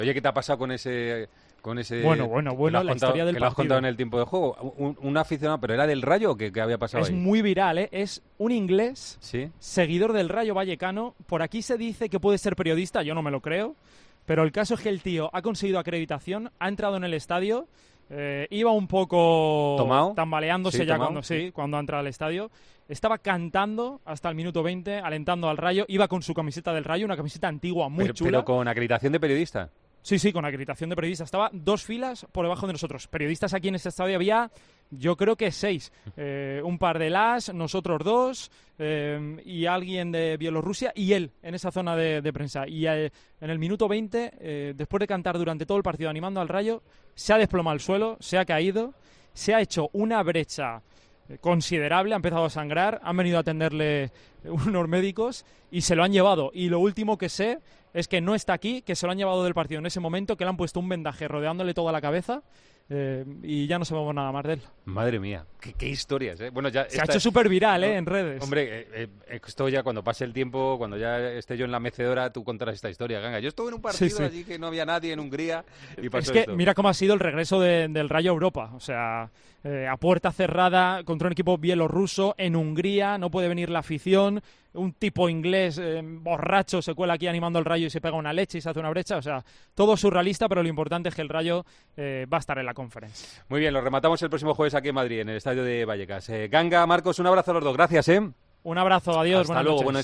Oye, ¿qué te ha pasado con ese...? Bueno, la historia del partido. Que lo has contado partido. en el tiempo de juego. Un aficionado, ¿pero era del Rayo o qué había pasado Es ahí? muy viral, ¿eh? Es un inglés, ¿Sí? seguidor del Rayo Vallecano. Por aquí se dice que puede ser periodista, yo no me lo creo. Pero el caso es que el tío ha conseguido acreditación, ha entrado en el estadio, iba un poco ¿Tomado? tambaleándose Sí, ya tomado, cuando ha entrado al estadio. Estaba cantando hasta el minuto 20, alentando al Rayo. Iba con su camiseta del Rayo, una camiseta antigua muy chula. Pero con acreditación de periodista. Sí, con acreditación de periodista. Estaba 2 filas por debajo de nosotros. Periodistas aquí en este estadio había, yo creo que 6. Un par de nosotros 2, y alguien de Bielorrusia y él en esa zona de prensa. Y en el minuto 20, después de cantar durante todo el partido animando al Rayo, se ha desplomado al suelo, se ha caído, se ha hecho una brecha considerable, ha empezado a sangrar, han venido a atenderle unos médicos y se lo han llevado. Y lo último que sé es que no está aquí, que se lo han llevado del partido en ese momento, que le han puesto un vendaje rodeándole toda la cabeza, y ya no sabemos nada más de él. Madre mía, qué historias, ¿eh? Bueno, ya se ha hecho súper viral, en redes. Hombre, esto ya cuando pase el tiempo, cuando ya esté yo en la mecedora, tú contarás esta historia, Ganga. Yo estuve en un partido allí que no había nadie en Hungría y pasó esto. Mira cómo ha sido el regreso del Rayo a Europa. O sea, a puerta cerrada contra un equipo bielorruso en Hungría, no puede venir la afición, un tipo inglés borracho se cuela aquí animando al Rayo y se pega una leche y se hace una brecha. O sea, todo surrealista, pero lo importante es que el Rayo va a estar en la conferencia. Muy bien, lo rematamos el próximo jueves aquí en Madrid, en el estadio de Vallecas. Ganga, Marcos, un abrazo a los dos. Gracias, ¿eh? Un abrazo, adiós. Hasta luego.